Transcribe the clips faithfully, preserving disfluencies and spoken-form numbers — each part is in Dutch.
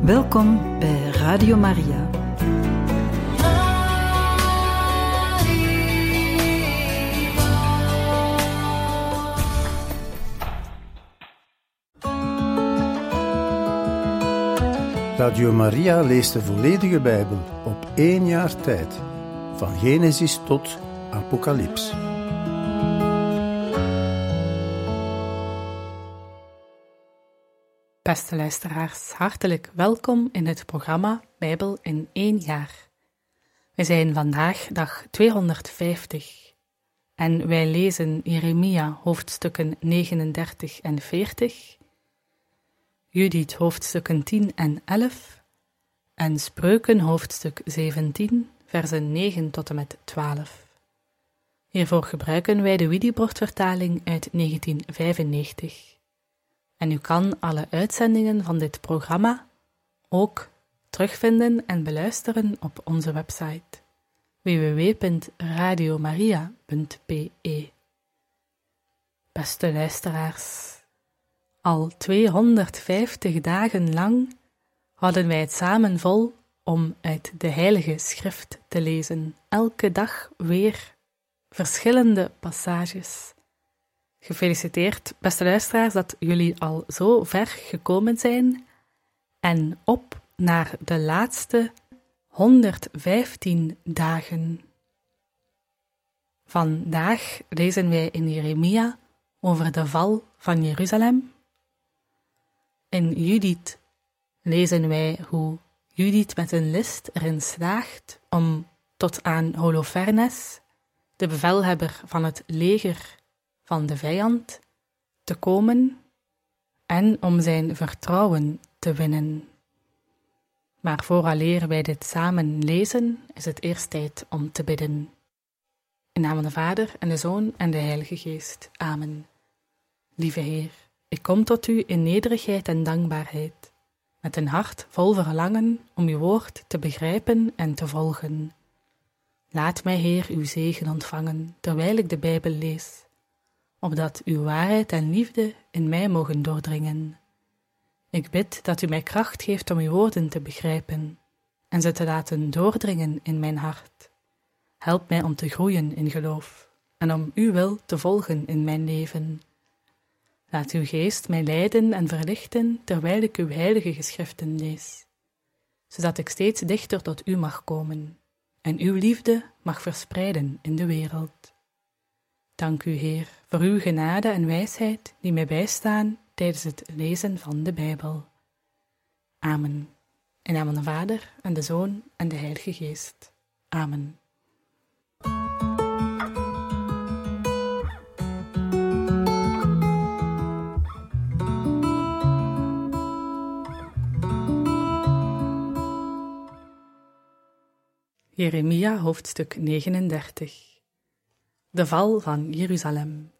Welkom bij Radio Maria. Radio Maria leest de volledige Bijbel op één jaar tijd, van Genesis tot Apocalyps. Beste luisteraars, hartelijk welkom in het programma Bijbel in één jaar. We zijn vandaag dag tweehonderdvijftig en wij lezen Jeremia hoofdstukken negenendertig en veertig, Judith hoofdstukken tien en elf en Spreuken hoofdstuk zeventien, versen negen tot en met twaalf. Hiervoor gebruiken wij de Widibord-vertaling uit negentien vijfennegentig. En u kan alle uitzendingen van dit programma ook terugvinden en beluisteren op onze website w w w punt radiomaria punt b e. Beste luisteraars, al tweehonderdvijftig dagen lang hadden wij het samen vol om uit de Heilige Schrift te lezen, elke dag weer verschillende passages. Gefeliciteerd, beste luisteraars, dat jullie al zo ver gekomen zijn en op naar de laatste honderdvijftien dagen. Vandaag lezen wij in Jeremia over de val van Jeruzalem. In Judith lezen wij hoe Judith met een list erin slaagt om tot aan Holofernes, de bevelhebber van het leger van de vijand, te komen en om zijn vertrouwen te winnen. Maar vooraleer wij dit samen lezen, is het eerst tijd om te bidden. In naam van de Vader en de Zoon en de Heilige Geest. Amen. Lieve Heer, ik kom tot u in nederigheid en dankbaarheid, met een hart vol verlangen om uw woord te begrijpen en te volgen. Laat mij, Heer, uw zegen ontvangen, terwijl ik de Bijbel lees, opdat uw waarheid en liefde in mij mogen doordringen. Ik bid dat u mij kracht geeft om uw woorden te begrijpen en ze te laten doordringen in mijn hart. Help mij om te groeien in geloof en om uw wil te volgen in mijn leven. Laat uw geest mij leiden en verlichten terwijl ik uw heilige geschriften lees, zodat ik steeds dichter tot u mag komen en uw liefde mag verspreiden in de wereld. Dank u, Heer, voor uw genade en wijsheid die mij bijstaan tijdens het lezen van de Bijbel. Amen. In naam van de Vader en de Zoon en de Heilige Geest. Amen. Jeremia hoofdstuk negenendertig. De val van Jeruzalem.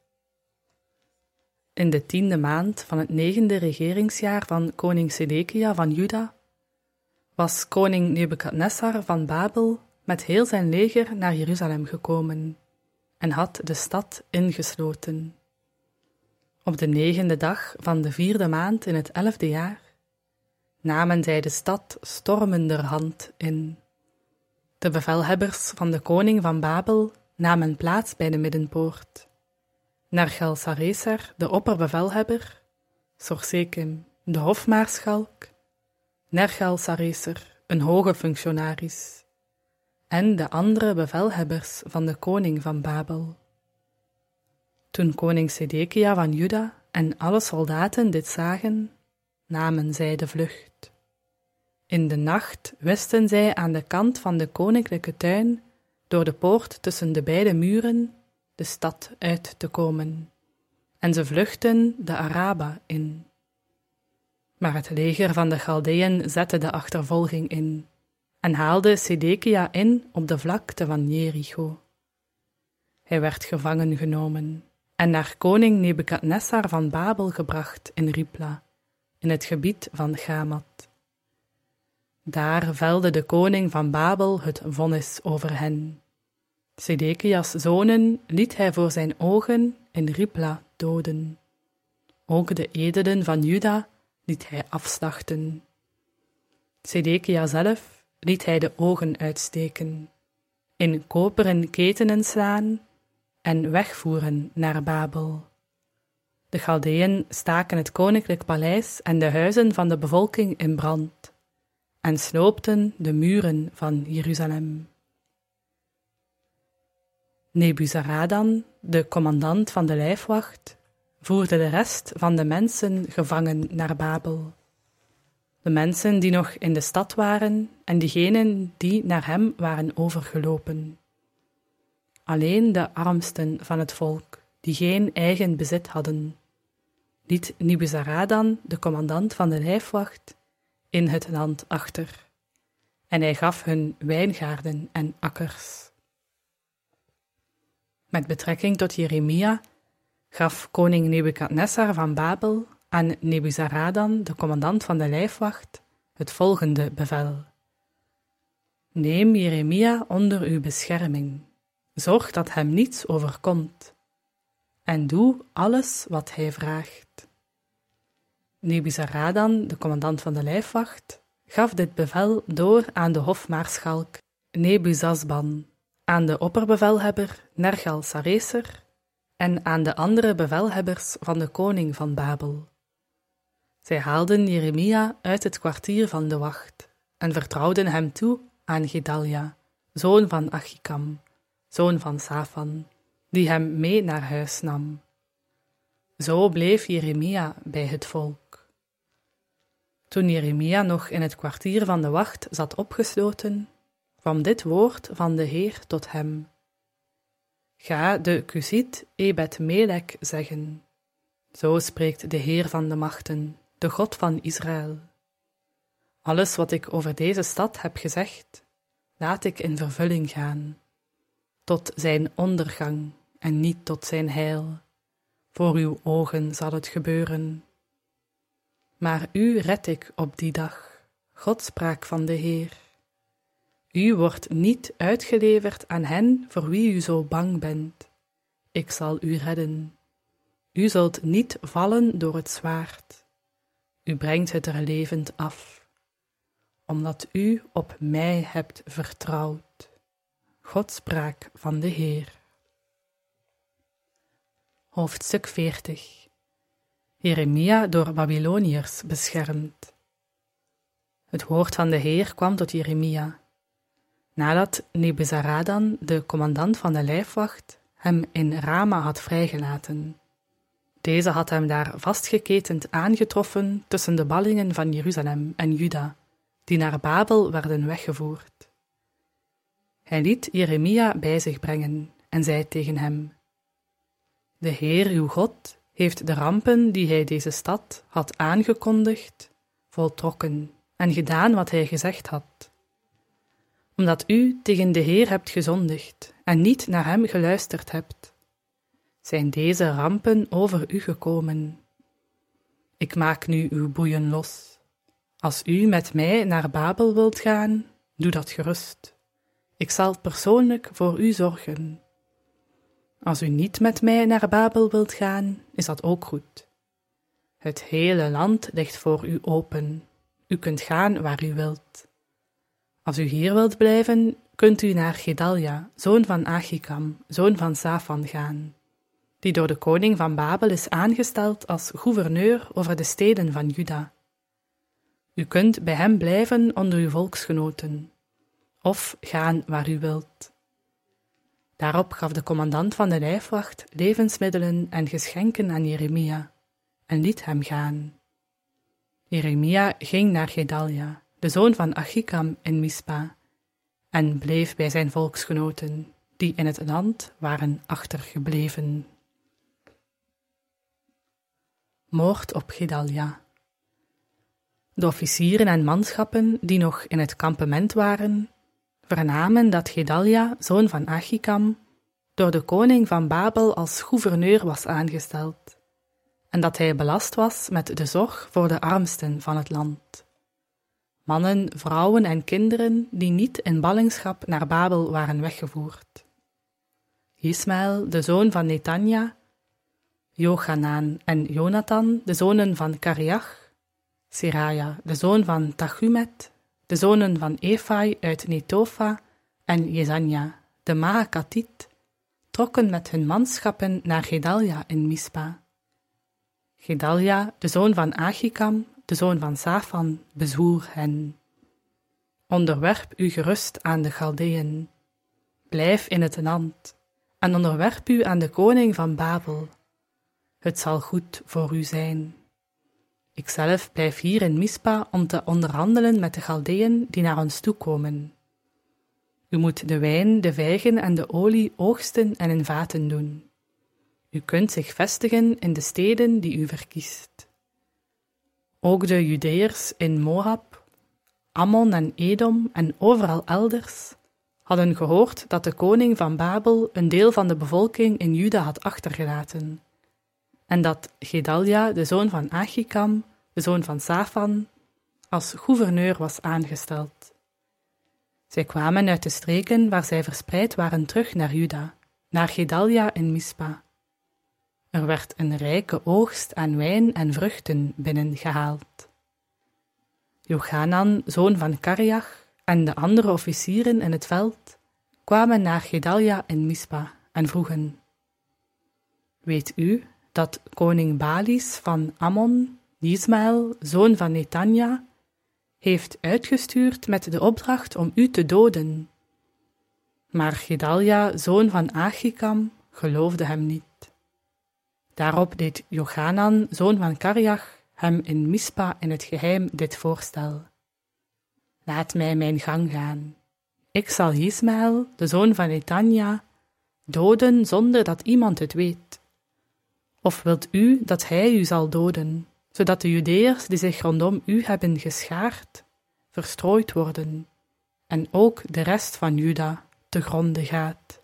In de tiende maand van het negende regeringsjaar van koning Sedekia van Juda was koning Nebukadnessar van Babel met heel zijn leger naar Jeruzalem gekomen en had de stad ingesloten. Op de negende dag van de vierde maand in het elfde jaar namen zij de stad stormenderhand in. De bevelhebbers van de koning van Babel namen plaats bij de middenpoort. Nergal-Sareser, de opperbevelhebber, Sorsekim, de hofmaarschalk, Nergal-Sareser, een hoge functionaris, en de andere bevelhebbers van de koning van Babel. Toen koning Sedekia van Juda en alle soldaten dit zagen, namen zij de vlucht. In de nacht wisten zij aan de kant van de koninklijke tuin door de poort tussen de beide muren de stad uit te komen, en ze vluchtten de Araba in. Maar het leger van de Chaldeeën zette de achtervolging in en haalde Sedekia in op de vlakte van Jericho. Hij werd gevangen genomen en naar koning Nebukadnessar van Babel gebracht in Ribla, in het gebied van Gamat. Daar velde de koning van Babel het vonnis over hen. Sedekias zonen liet hij voor zijn ogen in Ribla doden. Ook de edelen van Juda liet hij afslachten. Sedekia zelf liet hij de ogen uitsteken, in koperen ketenen slaan en wegvoeren naar Babel. De Chaldeeën staken het koninklijk paleis en de huizen van de bevolking in brand en sloopten de muren van Jeruzalem. Nebuzaradan, de commandant van de lijfwacht, voerde de rest van de mensen gevangen naar Babel. De mensen die nog in de stad waren en diegenen die naar hem waren overgelopen. Alleen de armsten van het volk, die geen eigen bezit hadden, liet Nebuzaradan, de commandant van de lijfwacht, in het land achter. En hij gaf hun wijngaarden en akkers. Met betrekking tot Jeremia gaf koning Nebukadnessar van Babel aan Nebuzaradan, de commandant van de lijfwacht, het volgende bevel. Neem Jeremia onder uw bescherming, zorg dat hem niets overkomt, en doe alles wat hij vraagt. Nebuzaradan, de commandant van de lijfwacht, gaf dit bevel door aan de hofmaarschalk Nebuzazban, aan de opperbevelhebber Nergal-Sareser en aan de andere bevelhebbers van de koning van Babel. Zij haalden Jeremia uit het kwartier van de wacht en vertrouwden hem toe aan Gedalja, zoon van Achikam, zoon van Safan, die hem mee naar huis nam. Zo bleef Jeremia bij het volk. Toen Jeremia nog in het kwartier van de wacht zat opgesloten, kwam dit woord van de Heer tot hem. Ga de Cusiet Ebed-Melek zeggen. Zo spreekt de Heer van de machten, de God van Israël. Alles wat ik over deze stad heb gezegd, laat ik in vervulling gaan, tot zijn ondergang en niet tot zijn heil. Voor uw ogen zal het gebeuren. Maar u red ik op die dag, God sprak van de Heer. U wordt niet uitgeleverd aan hen voor wie u zo bang bent. Ik zal u redden. U zult niet vallen door het zwaard. U brengt het er levend af, omdat u op mij hebt vertrouwd. God sprak van de Heer. Hoofdstuk veertig. Jeremia door Babyloniërs beschermd. Het woord van de Heer kwam tot Jeremia, nadat Nebuzaradan, de commandant van de lijfwacht, hem in Rama had vrijgelaten. Deze had hem daar vastgeketend aangetroffen tussen de ballingen van Jeruzalem en Juda, die naar Babel werden weggevoerd. Hij liet Jeremia bij zich brengen en zei tegen hem: De Heer uw God heeft de rampen die hij deze stad had aangekondigd, voltrokken en gedaan wat hij gezegd had. Omdat u tegen de Heer hebt gezondigd en niet naar hem geluisterd hebt, zijn deze rampen over u gekomen. Ik maak nu uw boeien los. Als u met mij naar Babel wilt gaan, doe dat gerust. Ik zal persoonlijk voor u zorgen. Als u niet met mij naar Babel wilt gaan, is dat ook goed. Het hele land ligt voor u open. U kunt gaan waar u wilt. Als u hier wilt blijven, kunt u naar Gedalja, zoon van Achikam, zoon van Safan gaan, die door de koning van Babel is aangesteld als gouverneur over de steden van Juda. U kunt bij hem blijven onder uw volksgenoten, of gaan waar u wilt. Daarop gaf de commandant van de lijfwacht levensmiddelen en geschenken aan Jeremia, en liet hem gaan. Jeremia ging naar Gedalja, de zoon van Achikam in Mispa, en bleef bij zijn volksgenoten, die in het land waren achtergebleven. Moord op Gedalja. De officieren en manschappen die nog in het kampement waren, vernamen dat Gedalja, zoon van Achikam, door de koning van Babel als gouverneur was aangesteld, en dat hij belast was met de zorg voor de armsten van het land. Mannen, vrouwen en kinderen die niet in ballingschap naar Babel waren weggevoerd. Ismael, de zoon van Netanja, Jochanan en Jonathan, de zonen van Kariach, Seraja, de zoon van Tachumet, de zonen van Efai uit Netofa en Jezania, de Maakatiet, trokken met hun manschappen naar Gedalja in Mispa. Gedalja, de zoon van Achikam, de zoon van Safan, bezwoer hen. Onderwerp u gerust aan de Galdeën. Blijf in het land en onderwerp u aan de koning van Babel. Het zal goed voor u zijn. Ikzelf blijf hier in Mispa om te onderhandelen met de Galdeën die naar ons toekomen. U moet de wijn, de vijgen en de olie oogsten en in vaten doen. U kunt zich vestigen in de steden die u verkiest. Ook de Judeërs in Moab, Ammon en Edom en overal elders hadden gehoord dat de koning van Babel een deel van de bevolking in Juda had achtergelaten, en dat Gedalja, de zoon van Achikam, de zoon van Safan, als gouverneur was aangesteld. Zij kwamen uit de streken waar zij verspreid waren terug naar Juda, naar Gedalja in Mispa. Er werd een rijke oogst aan wijn en vruchten binnengehaald. Jochanan, zoon van Kareach, en de andere officieren in het veld kwamen naar Gedalja in Mispa en vroegen: Weet u dat koning Balis van Ammon, Ismael, zoon van Netanja, heeft uitgestuurd met de opdracht om u te doden? Maar Gedalja, zoon van Achikam, geloofde hem niet. Daarop deed Jochanan, zoon van Kareach, hem in Mispa in het geheim dit voorstel: Laat mij mijn gang gaan. Ik zal Ismael, de zoon van Netanja, doden zonder dat iemand het weet. Of wilt u dat hij u zal doden, zodat de Judeërs die zich rondom u hebben geschaard, verstrooid worden, en ook de rest van Juda te gronde gaat?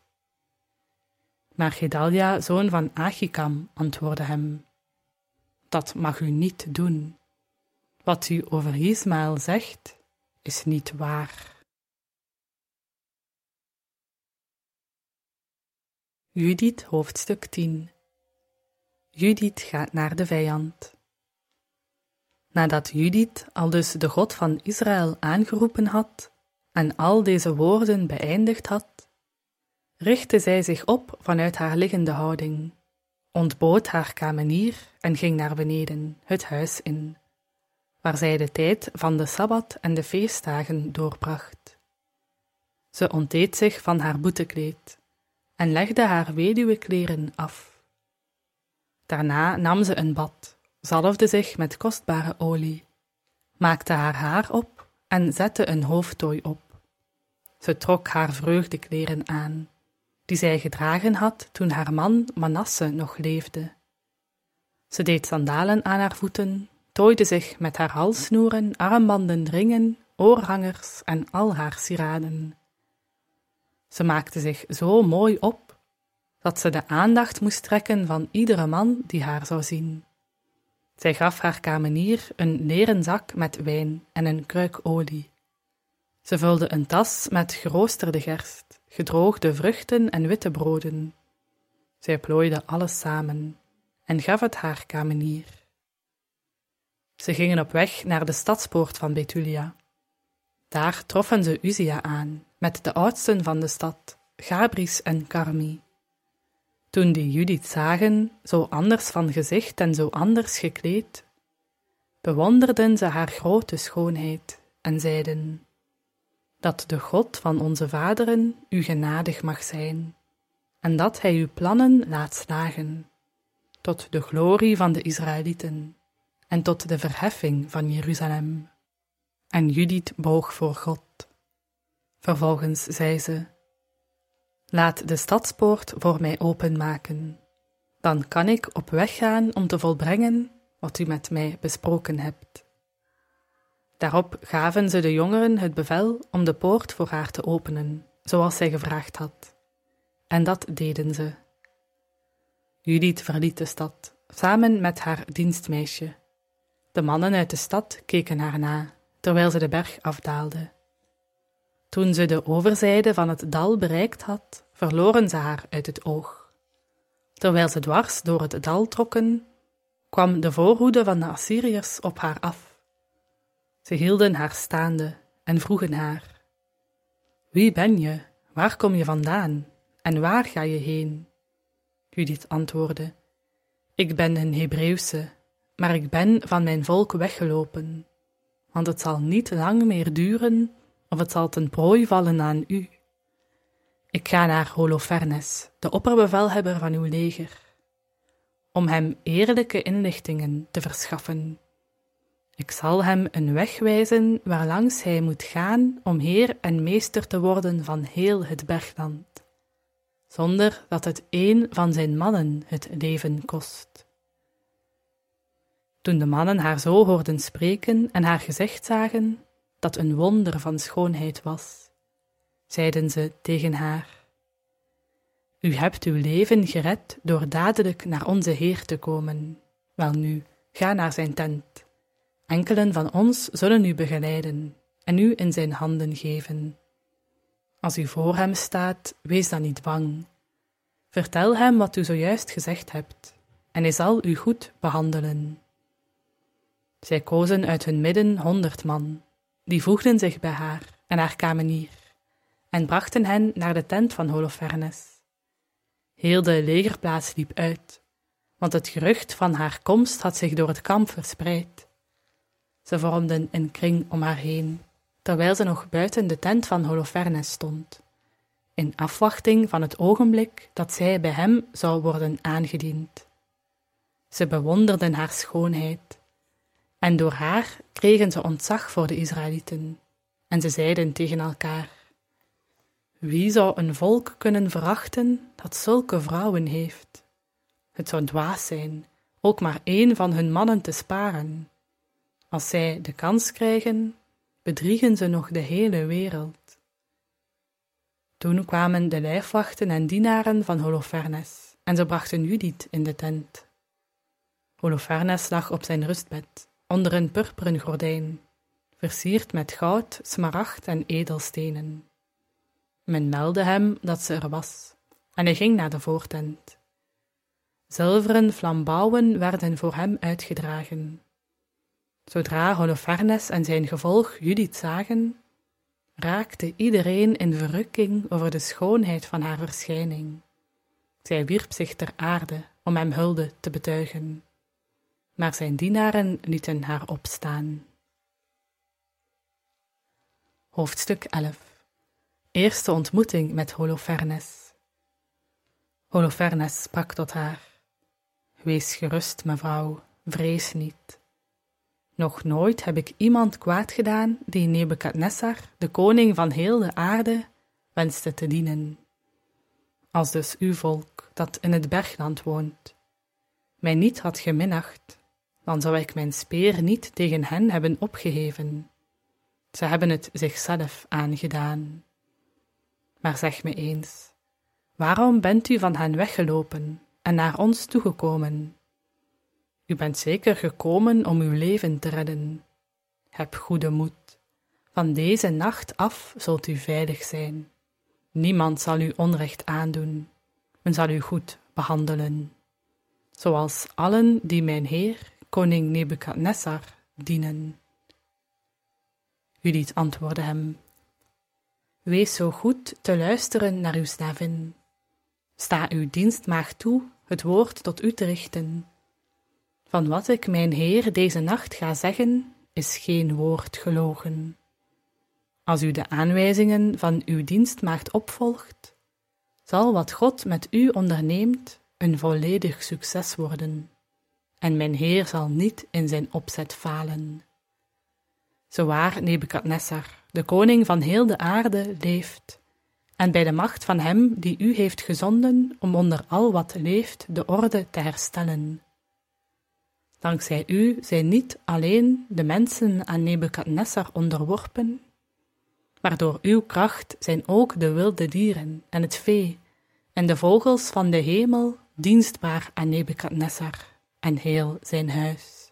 Maar Gedalja, zoon van Achikam, antwoordde hem: Dat mag u niet doen. Wat u over Ismael zegt, is niet waar. Judith, hoofdstuk tien. Judith gaat naar de vijand. Nadat Judith aldus de God van Israël aangeroepen had en al deze woorden beëindigd had, richtte zij zich op vanuit haar liggende houding, ontbood haar kamenier en ging naar beneden, het huis in, waar zij de tijd van de Sabbat en de feestdagen doorbracht. Ze ontdeed zich van haar boetekleed en legde haar weduwekleren af. Daarna nam ze een bad, zalfde zich met kostbare olie, maakte haar haar op en zette een hoofdtooi op. Ze trok haar vreugdekleren aan, die zij gedragen had toen haar man Manasse nog leefde. Ze deed sandalen aan haar voeten, tooide zich met haar halssnoeren, armbanden, ringen, oorhangers en al haar sieraden. Ze maakte zich zo mooi op, dat ze de aandacht moest trekken van iedere man die haar zou zien. Zij gaf haar kamenier een leren zak met wijn en een kruik olie. Ze vulde een tas met geroosterde gerst, gedroogde vruchten en witte broden. Zij plooide alles samen en gaf het haar kamenier. Ze gingen op weg naar de stadspoort van Betulia. Daar troffen ze Uzia aan, met de oudsten van de stad, Gabris en Carmi. Toen die Judith zagen, zo anders van gezicht en zo anders gekleed, bewonderden ze haar grote schoonheid en zeiden: Dat de God van onze vaderen u genadig mag zijn, en dat hij uw plannen laat slagen, tot de glorie van de Israëlieten en tot de verheffing van Jeruzalem. En Judith boog voor God. Vervolgens zei ze: Laat de stadspoort voor mij openmaken, dan kan ik op weg gaan om te volbrengen wat u met mij besproken hebt. Daarop gaven ze de jongeren het bevel om de poort voor haar te openen, zoals zij gevraagd had. En dat deden ze. Judith verliet de stad, samen met haar dienstmeisje. De mannen uit de stad keken haar na, terwijl ze de berg afdaalde. Toen ze de overzijde van het dal bereikt had, verloren ze haar uit het oog. Terwijl ze dwars door het dal trokken, kwam de voorhoede van de Assyriërs op haar af. Ze hielden haar staande en vroegen haar: Wie ben je? Waar kom je vandaan? En waar ga je heen? Judith antwoordde: Ik ben een Hebreeuwse, maar ik ben van mijn volk weggelopen, want het zal niet lang meer duren of het zal ten prooi vallen aan u. Ik ga naar Holofernes, de opperbevelhebber van uw leger, om hem eerlijke inlichtingen te verschaffen. Ik zal hem een weg wijzen waarlangs hij moet gaan om heer en meester te worden van heel het bergland, zonder dat het een van zijn mannen het leven kost. Toen de mannen haar zo hoorden spreken en haar gezicht zagen, dat een wonder van schoonheid was, zeiden ze tegen haar: U hebt uw leven gered door dadelijk naar onze Heer te komen. Welnu, ga naar zijn tent. Enkelen van ons zullen u begeleiden en u in zijn handen geven. Als u voor hem staat, wees dan niet bang. Vertel hem wat u zojuist gezegd hebt, en hij zal u goed behandelen. Zij kozen uit hun midden honderd man, die voegden zich bij haar en haar kamenier, en brachten hen naar de tent van Holofernes. Heel de legerplaats liep uit, want het gerucht van haar komst had zich door het kamp verspreid. Ze vormden een kring om haar heen, terwijl ze nog buiten de tent van Holofernes stond, in afwachting van het ogenblik dat zij bij hem zou worden aangediend. Ze bewonderden haar schoonheid, en door haar kregen ze ontzag voor de Israëlieten, en ze zeiden tegen elkaar: Wie zou een volk kunnen verachten dat zulke vrouwen heeft? Het zou dwaas zijn ook maar één van hun mannen te sparen. Als zij de kans krijgen, bedriegen ze nog de hele wereld. Toen kwamen de lijfwachten en dienaren van Holofernes, en ze brachten Judith in de tent. Holofernes lag op zijn rustbed, onder een purperen gordijn, versierd met goud, smaragd en edelstenen. Men meldde hem dat ze er was, en hij ging naar de voortent. Zilveren flambouwen werden voor hem uitgedragen. Zodra Holofernes en zijn gevolg Judith zagen, raakte iedereen in verrukking over de schoonheid van haar verschijning. Zij wierp zich ter aarde om hem hulde te betuigen, maar zijn dienaren lieten haar opstaan. Hoofdstuk elf. Eerste ontmoeting met Holofernes. Holofernes sprak tot haar: Wees gerust, mevrouw, vrees niet. Nog nooit heb ik iemand kwaad gedaan die Nebukadnessar, de koning van heel de aarde, wenste te dienen. Als dus uw volk, dat in het bergland woont, mij niet had geminacht, dan zou ik mijn speer niet tegen hen hebben opgeheven. Ze hebben het zichzelf aangedaan. Maar zeg me eens, waarom bent u van hen weggelopen en naar ons toegekomen? U bent zeker gekomen om uw leven te redden. Heb goede moed. Van deze nacht af zult u veilig zijn. Niemand zal u onrecht aandoen. Men zal u goed behandelen, zoals allen die mijn heer, koning Nebukadnessar, dienen. Judith antwoordde hem: Wees zo goed te luisteren naar uw slavin. Sta uw dienstmaagd toe het woord tot u te richten. Van wat ik mijn heer deze nacht ga zeggen, is geen woord gelogen. Als u de aanwijzingen van uw dienstmaagd opvolgt, zal wat God met u onderneemt een volledig succes worden, en mijn heer zal niet in zijn opzet falen. Zowaar Nebukadnessar, de koning van heel de aarde, leeft, en bij de macht van hem die u heeft gezonden om onder al wat leeft de orde te herstellen. Dankzij u zijn niet alleen de mensen aan Nebukadnessar onderworpen, maar door uw kracht zijn ook de wilde dieren en het vee en de vogels van de hemel dienstbaar aan Nebukadnessar en heel zijn huis.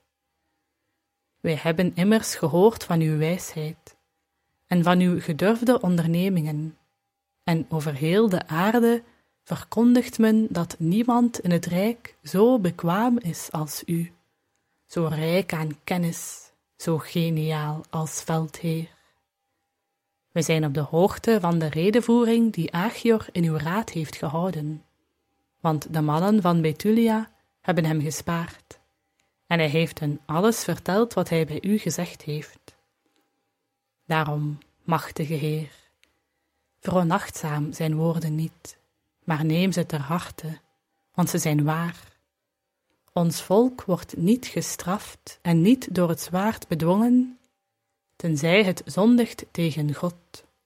Wij hebben immers gehoord van uw wijsheid en van uw gedurfde ondernemingen, en over heel de aarde verkondigt men dat niemand in het rijk zo bekwaam is als u, zo rijk aan kennis, zo geniaal als veldheer. We zijn op de hoogte van de redevoering die Achior in uw raad heeft gehouden, want de mannen van Bethulia hebben hem gespaard, en hij heeft hen alles verteld wat hij bij u gezegd heeft. Daarom, machtige Heer, veronachtzaam zijn woorden niet, maar neem ze ter harte, want ze zijn waar. Ons volk wordt niet gestraft en niet door het zwaard bedwongen, tenzij het zondigt tegen God.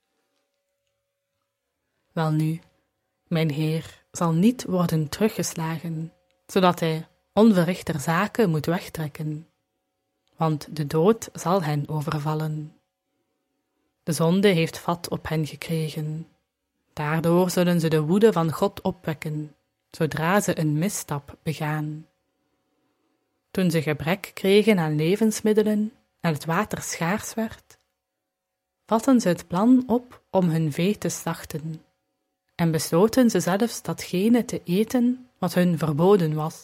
Welnu, mijn Heer zal niet worden teruggeslagen, zodat hij onverrichter zaken moet wegtrekken, want de dood zal hen overvallen. De zonde heeft vat op hen gekregen. Daardoor zullen ze de woede van God opwekken, zodra ze een misstap begaan. Toen ze gebrek kregen aan levensmiddelen en het water schaars werd, vatten ze het plan op om hun vee te slachten, en besloten ze zelfs datgene te eten wat hun verboden was.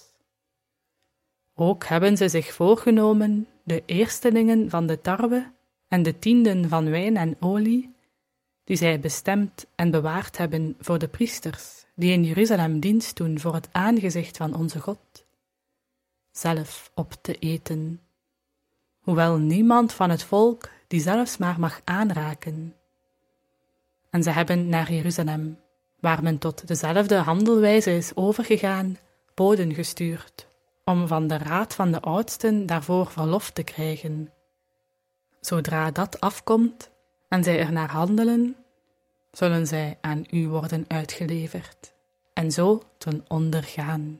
Ook hebben ze zich voorgenomen de eerstelingen van de tarwe en de tienden van wijn en olie, die zij bestemd en bewaard hebben voor de priesters, die in Jeruzalem dienst doen voor het aangezicht van onze God, zelf op te eten, hoewel niemand van het volk die zelfs maar mag aanraken. En ze hebben naar Jeruzalem, waar men tot dezelfde handelwijze is overgegaan, boden gestuurd, om van de raad van de oudsten daarvoor verlof te krijgen. Zodra dat afkomt en zij er naar handelen, zullen zij aan u worden uitgeleverd, en zo ten onder gaan.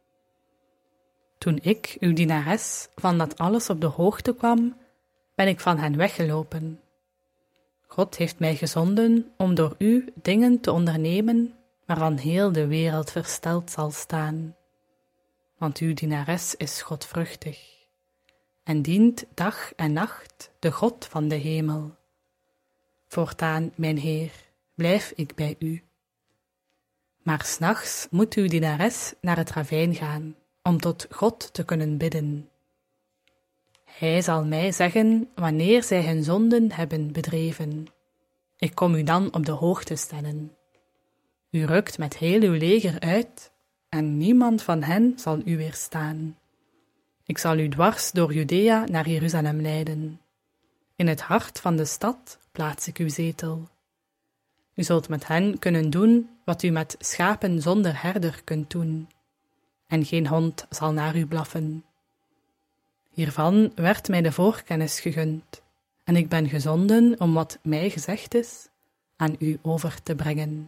Toen ik, uw dienares, van dat alles op de hoogte kwam, ben ik van hen weggelopen. God heeft mij gezonden om door u dingen te ondernemen waarvan heel de wereld versteld zal staan. Want uw dienares is godvruchtig en dient dag en nacht de God van de hemel. Voortaan, mijn Heer, blijf ik bij u. Maar 's nachts moet uw dienares naar het ravijn gaan, om tot God te kunnen bidden. Hij zal mij zeggen wanneer zij hun zonden hebben bedreven. Ik kom u dan op de hoogte stellen. U rukt met heel uw leger uit, en niemand van hen zal u weerstaan. Ik zal u dwars door Judea naar Jeruzalem leiden. In het hart van de stad plaats ik uw zetel. U zult met hen kunnen doen wat u met schapen zonder herder kunt doen, en geen hond zal naar u blaffen. Hiervan werd mij de voorkennis gegund, en ik ben gezonden om wat mij gezegd is aan u over te brengen.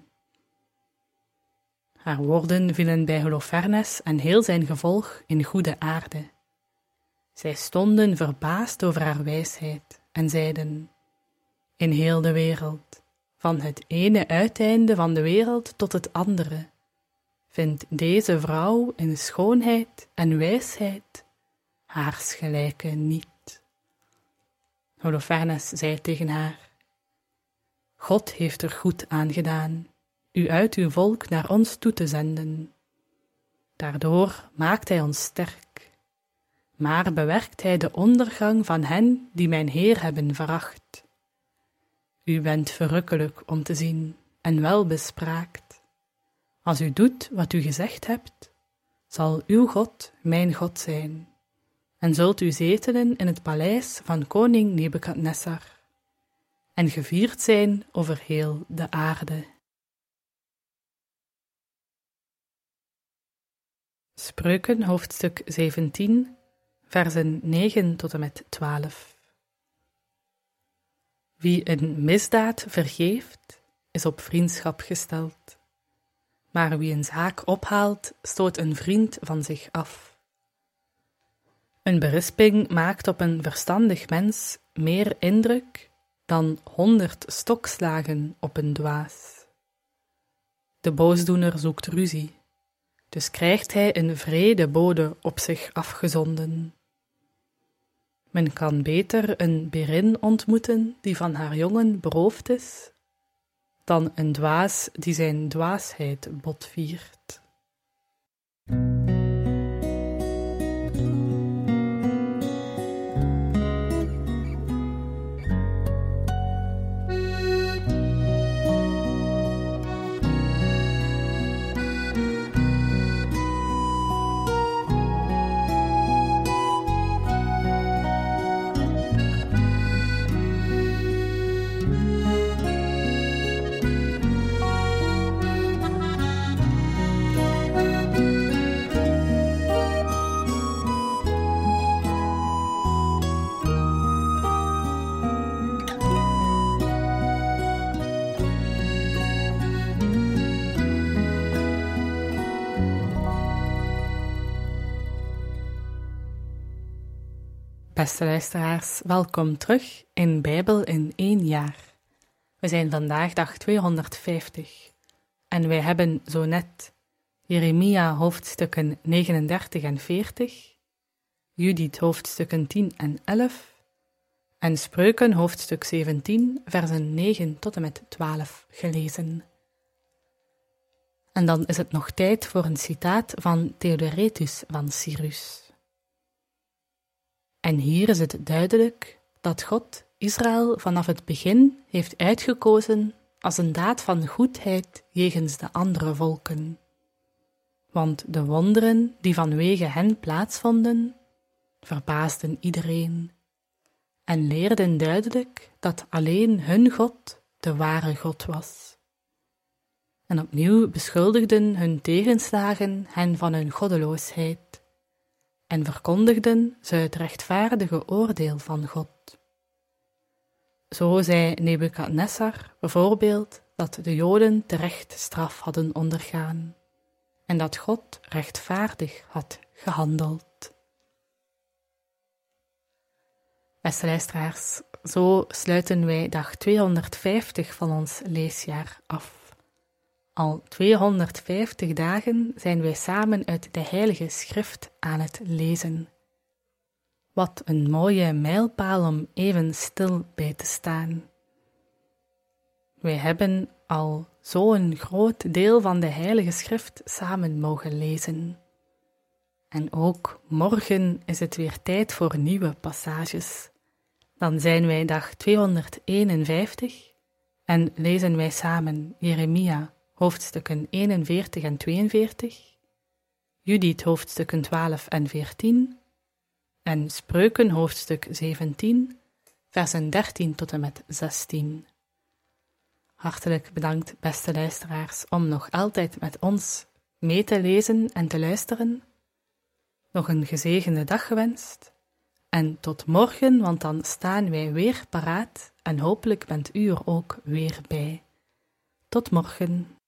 Haar woorden vielen bij Holofernes en heel zijn gevolg in goede aarde. Zij stonden verbaasd over haar wijsheid en zeiden: in heel de wereld, van het ene uiteinde van de wereld tot het andere, vindt deze vrouw in schoonheid en wijsheid haarsgelijke niet. Holofernes zei tegen haar: God heeft er goed aan gedaan, u uit uw volk naar ons toe te zenden. Daardoor maakt hij ons sterk, maar bewerkt hij de ondergang van hen die mijn Heer hebben veracht. U bent verrukkelijk om te zien en welbespraakt. Als u doet wat u gezegd hebt, zal uw God mijn God zijn, en zult u zetelen in het paleis van koning Nebukadnessar, en gevierd zijn over heel de aarde. Spreuken, hoofdstuk zeventien, versen negen tot en met twaalf. Wie een misdaad vergeeft, is op vriendschap gesteld, maar wie een zaak ophaalt, stoot een vriend van zich af. Een berisping maakt op een verstandig mens meer indruk dan honderd stokslagen op een dwaas. De boosdoener zoekt ruzie, dus krijgt hij een wrede bode op zich afgezonden. Men kan beter een berin ontmoeten die van haar jongen beroofd is, dan een dwaas die zijn dwaasheid botviert. Beste luisteraars, welkom terug in Bijbel in één jaar. We zijn vandaag dag tweehonderdvijftig en wij hebben zo net Jeremia hoofdstukken negenendertig en veertig, Judith hoofdstukken tien en elf en Spreuken hoofdstuk zeventien, versen negen tot en met twaalf gelezen. En dan is het nog tijd voor een citaat van Theodoretus van Cyrus. En hier is het duidelijk dat God Israël vanaf het begin heeft uitgekozen als een daad van goedheid jegens de andere volken. Want de wonderen die vanwege hen plaatsvonden, verbaasden iedereen en leerden duidelijk dat alleen hun God de ware God was. En opnieuw beschuldigden hun tegenslagen hen van hun goddeloosheid en verkondigden ze het rechtvaardige oordeel van God. Zo zei Nebukadnessar bijvoorbeeld dat de Joden terecht straf hadden ondergaan en dat God rechtvaardig had gehandeld. Beste luisteraars, zo sluiten wij dag tweehonderdvijftig van ons leesjaar af. Al tweehonderdvijftig dagen zijn wij samen uit de Heilige Schrift aan het lezen. Wat een mooie mijlpaal om even stil bij te staan. Wij hebben al zo'n groot deel van de Heilige Schrift samen mogen lezen. En ook morgen is het weer tijd voor nieuwe passages. Dan zijn wij dag tweehonderdeenenvijftig en lezen wij samen Jeremia hoofdstukken eenenveertig en tweeënveertig, Judith hoofdstukken twaalf en veertien en Spreuken hoofdstuk zeventien, versen dertien tot en met zestien. Hartelijk bedankt, beste luisteraars, om nog altijd met ons mee te lezen en te luisteren. Nog een gezegende dag gewenst. En tot morgen, want dan staan wij weer paraat en hopelijk bent u er ook weer bij. Tot morgen.